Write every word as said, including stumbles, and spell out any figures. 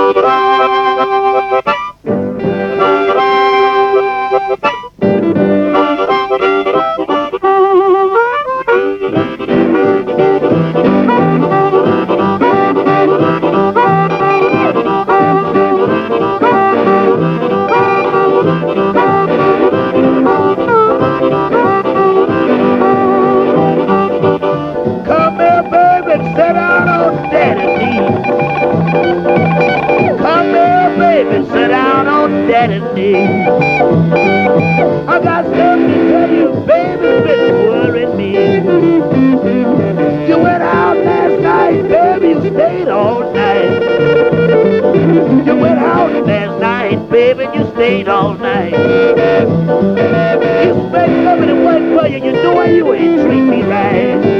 Come here, baby, sit down on daddy's knee. Come here, baby, sit down on daddy's knee. I got something to tell you, baby, it's been worrying me. You went out last night, baby, you stayed all night. You went out last night, baby, you stayed all night. You spent coming to work for you, you know you ain't treat me right.